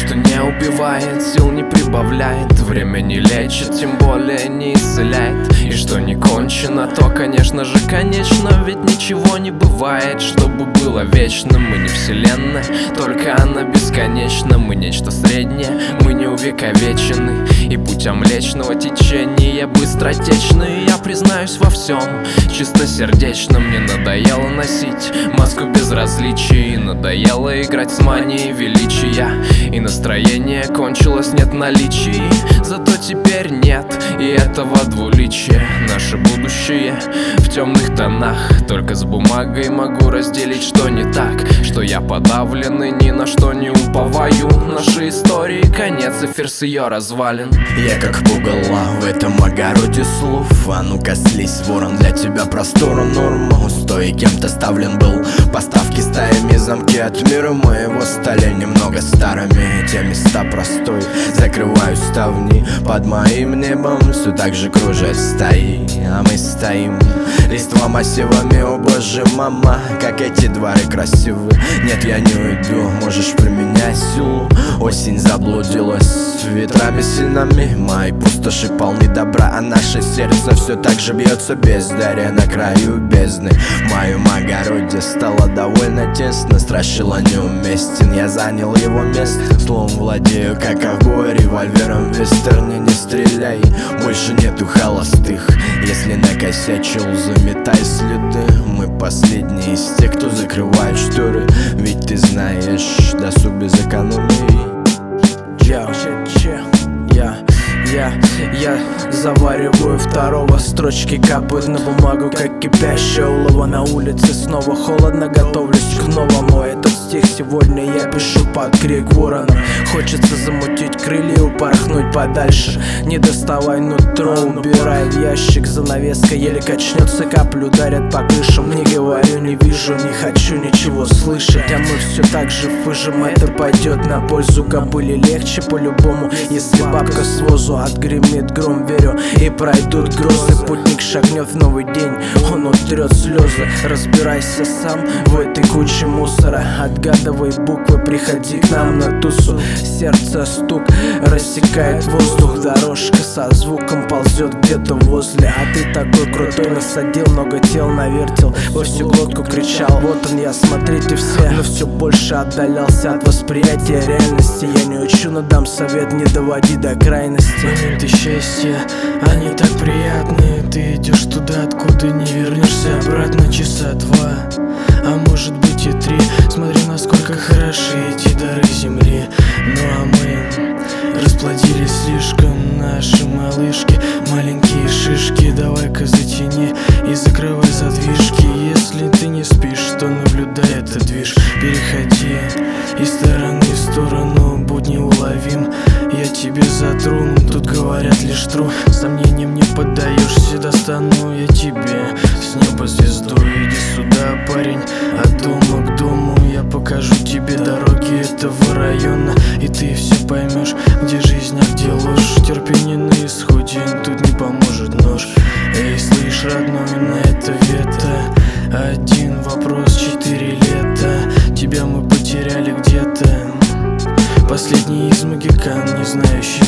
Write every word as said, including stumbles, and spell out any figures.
что не убивает, сил не прибавляет, время не лечит, тем более не исцеляет. И что не кончено, то, конечно же, конечно. Ведь ничего не бывает, чтобы было вечным. Мы не вселенная, только она бесконечна. Мы нечто среднее, мы не увековечены, и путем млечного течения быстротечны. Я признаюсь во всем, чистосердечно. Мне надоело носить маску безразличия, и надоело играть с манией величия. И настроение кончилось, нет наличий, зато теперь нет и этого двуличия. Наше будущее в темных тонах, только с бумагой могу разделить, что не так, что я подавлен и ни на что не уповаю. Нашей истории конец, эфир с ее развалин. Я как пугало в этом огороде слов. А ну-ка слезь, ворон, для тебя простору норма. Устой кем-то ставлен был, поставки стаями, замки от мира моего стали немного старыми. Те места простой, закрываю ставни, под моим небом все так же кружат стаи. А мы стоим, листва массивами, о боже, мама, как эти дворы красивы. Нет, я не уйду, можешь применять силу. Осень заблудилась ветрами сильными, мои пустоши полны добра, а наше сердце все так же бьется бездаря на краю бездны. В моем огороде стало довольно тесно, страшила неуместен, я занял его место. Словом владею, как ковбой, револьвером в вестерне не стреляй. Больше нету холостых, если накосячил, заметай следы. Мы последние из тех, кто закрывает шторы, ведь ты знаешь, досуг без экономии. Я, я, я, я завариваю второго, строчки капают на бумагу, как кипящая улова. На улице снова холодно, готовлюсь к новому. Этот стих сегодня я пишу под крик ворона. Хочется замутить крылья и упорхнуть подальше. Не доставай нутро, убирай в ящик. Занавеска еле качнется, каплю ударят по крышам. Не говорю, не вижу, не хочу ничего слышать. А мы все так же выжим, это пойдет на пользу кобыле. Легче по-любому, если бабка с возу. Отгремит гром, верю, и пройдут грозы. Путник шагнет в новый день, он утрет слезы. Разбирайся сам в этой куче мусора. Отгадывай буквы, приходи к нам на тусу. Сердце стук рассекает воздух, дорожка со звуком ползет где-то возле. А ты такой крутой, насадил, много тел навертел, во всю глотку кричал: вот он я, смотрите все. Но все больше отдалялся от восприятия реальности. Я не учу, но дам совет, не доводи до крайности. Моменты счастья, они так приятны. Ты идешь туда, откуда не вернешься обратно. Часа два, а может быть и три. Смотри, насколько хороши эти дары земли. Ну а мы расплодились слишком, наши малышки, маленькие шишки. Давай-ка затяни и закрывай задвижки. Если ты не спишь, то наблюдай этот движ. Переходи из стороны в сторону, будь неуловим, я тебе затру. Тут говорят лишь тру, сомнениям не поддаешься. Достану я тебе с неба звезду. Иди сюда, парень, от дома к дому. Я покажу тебе дороги этого района, и ты все поймешь, где жизнь, а где ложь. Терпение на исходе, тут не поможет нож. Эй, слышь, родной, на это вето. Один вопрос, четыре лета. Тебя мы потеряли где-то. Последний из магикан, не знающий